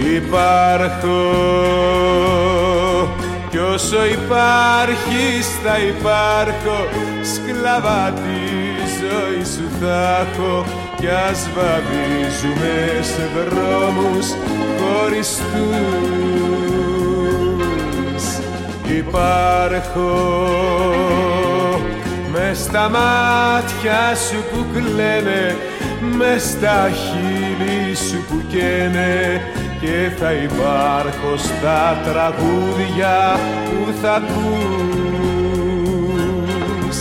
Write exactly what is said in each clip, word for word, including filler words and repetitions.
Υπάρχω κι όσο υπάρχεις θα υπάρχω, σκλάβα τη ζωή σου θα έχω, κι ας βαδίζουμε σε δρόμους χωριστούς. Υπάρχω μες στα μάτια σου που κλαίνε, μες στα χείλη σου που καίνε, και θα υπάρχω στα τραγούδια που θα ακούς.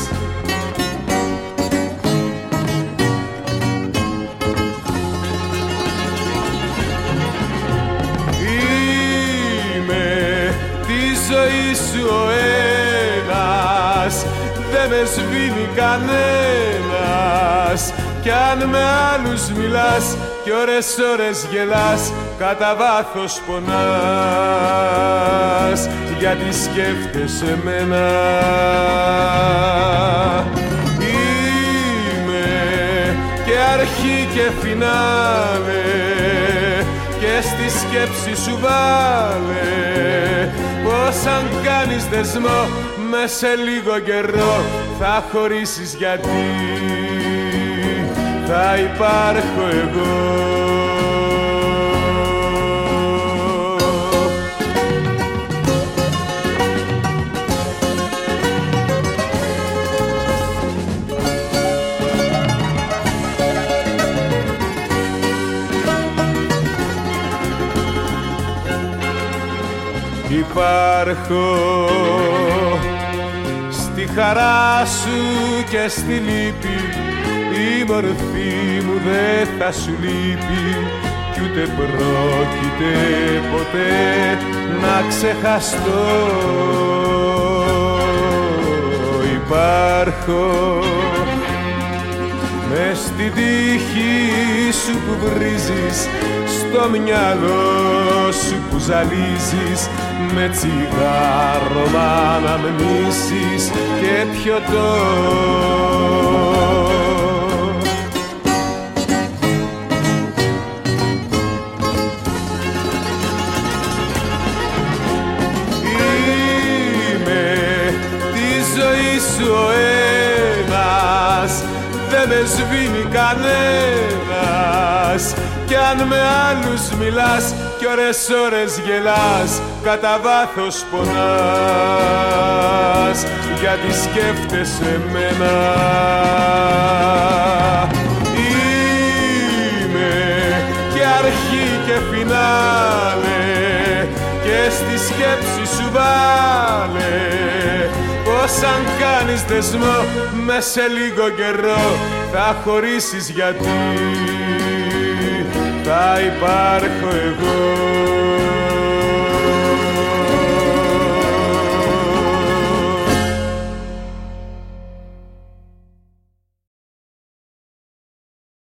Είμαι τη ζωή σου ο ένας, δε με σβήνει κανένας, κι αν με άλλους μιλάς κι ώρες ώρες γελάς, κατά βάθος πονάς, γιατί σκέφτεσαι μένα. Είμαι και αρχή και φινάλε, και στη σκέψη σου βάλε πως αν κάνεις δεσμό μες σε λίγο καιρό θα χωρίσεις, γιατί θα υπάρχω εγώ. Υπάρχω στη χαρά σου και στη λύπη, η μορφή μου δε θα σου λείπει, κι ούτε πρόκειται ποτέ να ξεχαστώ. Υπάρχω μες στη τύχη σου που βρίζεις, στο μυαλό σου που ζαλίζεις, με τσιγάρο μ' αναμνήσεις και πιωτό. Είμαι τη ζωή σου ο ένας, δε με σβήνει κανένας, κι αν με άλλους μιλάς κι ώρες ώρες γελάς, κατά βάθος πονάς, γιατί σκέφτεσαι μένα. Είμαι και αρχή και φινάλε, και στη σκέψη σου βάλε πως αν κάνεις δεσμό μες σε λίγο καιρό θα χωρίσεις, γιατί θα υπάρχω εγώ.